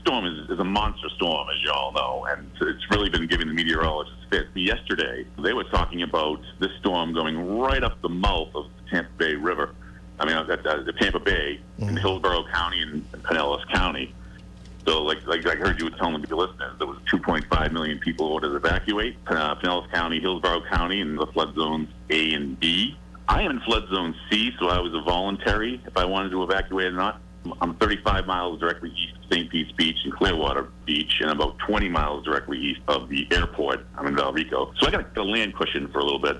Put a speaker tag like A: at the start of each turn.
A: storm is a monster storm, as you all know, and it's really been giving the meteorologists fits. Yesterday, they were talking about this storm going right up the mouth of the Tampa Bay River. I mean, the Tampa Bay in Hillsborough County and Pinellas County. So, like I heard you telling your listeners, there was 2.5 million people ordered to evacuate. Pinellas County, Hillsborough County, and the flood zones A and B. I am in flood zone C, so I was a voluntary if I wanted to evacuate or not. I'm 35 miles directly east of St. Pete's Beach and Clearwater Beach, and about 20 miles directly east of the airport. I'm in Valrico. So I got a land cushion for a little bit.